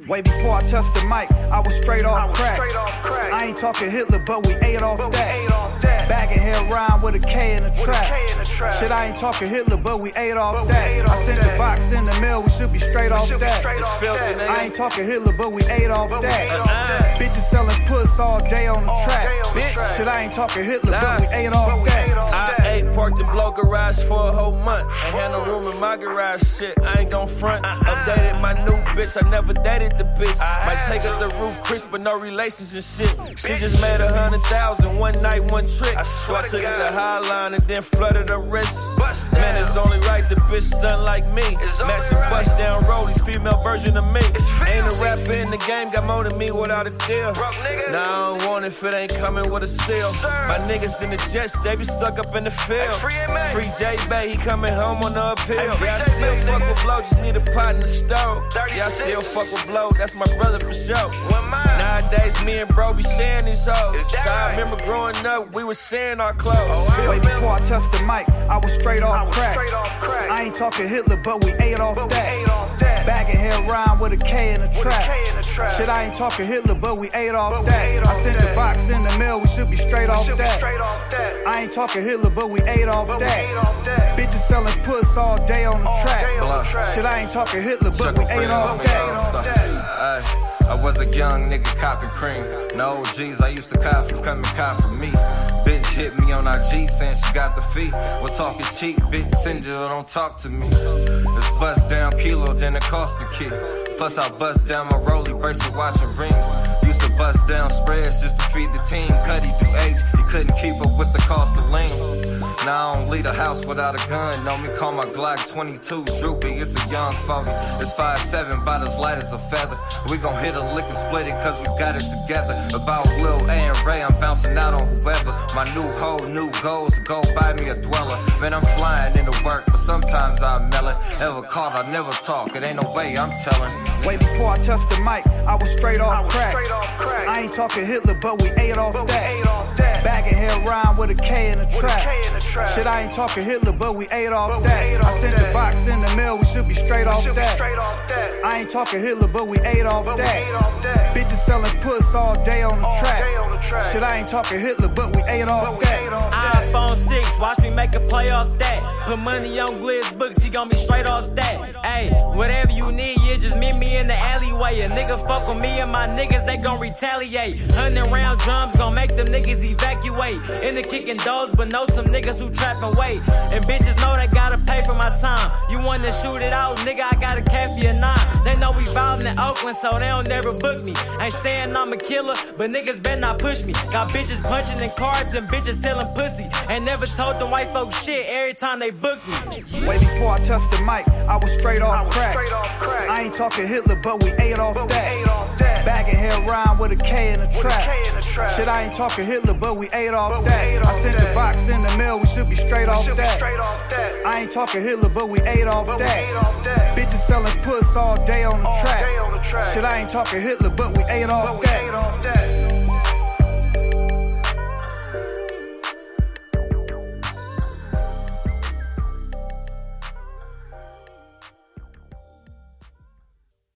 Way before I touched the mic, I was straight off crack. I ain't talking Hitler, but we ate off that. Bagging heroin with a K in the trap. Shit, I ain't talking Hitler, but we ate off that. I sent the box in the mail, we should be straight off that. I ain't talking Hitler, but we ate off that. Bitches selling puss all day on the track. Shit, I ain't talking Hitler, but we ate off that. I ate parked the blow garage for a whole month. Ain't had no room in my garage, shit, I ain't gon' front. Updated my new bitch, I never dated the bitch. Might take up the roof, Chris, but no relations and shit. She just made 100,000 one night, one trick. So I took it to Highline and then flooded her wrist. Man, it's only right the bitch done like me. Matching bust down rollies, female version of me. Ain't a rapper in the game, got more than me without a deal. Nah, I don't want it if it ain't coming with a seal. My niggas in the jets, they be stuck up in the field. Free J-Bay, he coming home on the appeal. Yeah, I still fuck with Blow, just need a pot in the stove. Yeah, I still fuck with Blow, that's my brother for sure. Nowadays, me and bro be sharing these hoes. So I remember growing up, we was sharing our clothes. Way before I touched the mic, I was straight off crack. I ain't talking Hitler, but we ate off that. Bagging heroin with a K in the trap. Shit, I ain't talking Hitler, but we ate off that. I sent the box in the mail, we should be straight off that. I ain't talking Hitler, but we ate off that. Bitches selling puss all day on the track. Shit, I ain't talking Hitler, but we ate off that. I was a young nigga copping cream. No OGs, I used to cop from coming cop for me. Bitch hit me on IG saying she got the fee. We're talking cheap, bitch send it or don't talk to me. It's bust down kilo, then it cost a key. Plus I bust down my rollie bracelet watching rings. Used to bust down spreads just to feed the team. Cuddy through H, you couldn't keep up with the cost of lean. Now I don't leave a house without a gun. Know me call my Glock 22 droopy, it's a young fogey. It's 5'7", about as light as a feather. We gon' hit a lick and split it cause we got it together. About Lil A and Ray, I'm bouncing out on whoever. My new hoe, new goals, go buy me a dweller. Man, I'm flying into work, but sometimes I mail it. Ever caught, I never talk, it ain't no way I'm telling. Way before I touched the mic, I was straight off crack. I ain't talking Hitler, but we ate off that. Bagging heroin with a K in the trap. Shit, I ain't talking Hitler, but we ate off that. I sent the box in the mail, we should be straight off that. I ain't talking Hitler, but we ate off that. Bitches selling puss all day on the track. Shit, I ain't talking Hitler, but we ate off that. iPhone 6, watch me make a play off that. Put money on Glizz books, he gon' be straight off that. Ayy, whatever you need, yeah, just meet me in the alleyway. A nigga fuck with me and my niggas, they gon' retaliate. 100 round drums gon' make them niggas evacuate. In the kicking doors, but know some niggas who trappin' weight. And bitches know they gotta pay for my time. You wanna shoot it out, nigga, I got a cafe or 9. They know we ballin' in Oakland, so they don't never book me. Ain't saying I'm a killer, but niggas better not push me. Got bitches punching in cards and bitches selling pussy. Ain't never told them white folks shit every time they book me. Way before I touched the mic, I was straight off crack. I ain't talking Hitler, but we ate off that. Bagging heroin with a K in the trap. Shit, I ain't talking Hitler, but we ate off that. I sent the box in the mail, we should be straight off that. I ain't talking Hitler, but we ate off that. Bitches selling puss all day on the track. Shit, I ain't talking Hitler, but we ate off that.